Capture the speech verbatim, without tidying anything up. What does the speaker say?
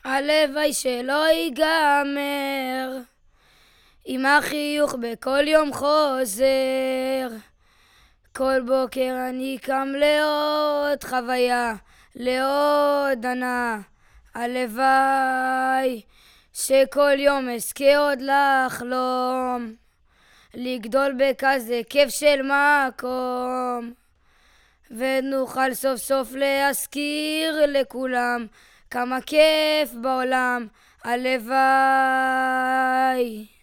הלוואי שלא ייגמר, עם החיוך בכל יום חוזר. כל בוקר אני קם לעוד חוויה, לעוד הנאה. הלוואי שכל יום אזכה עוד לחלום, לגדול בכזה כיף של מקום, ונוכל סוף סוף להזכיר לכולם כמה כיף בעולם. הלוואי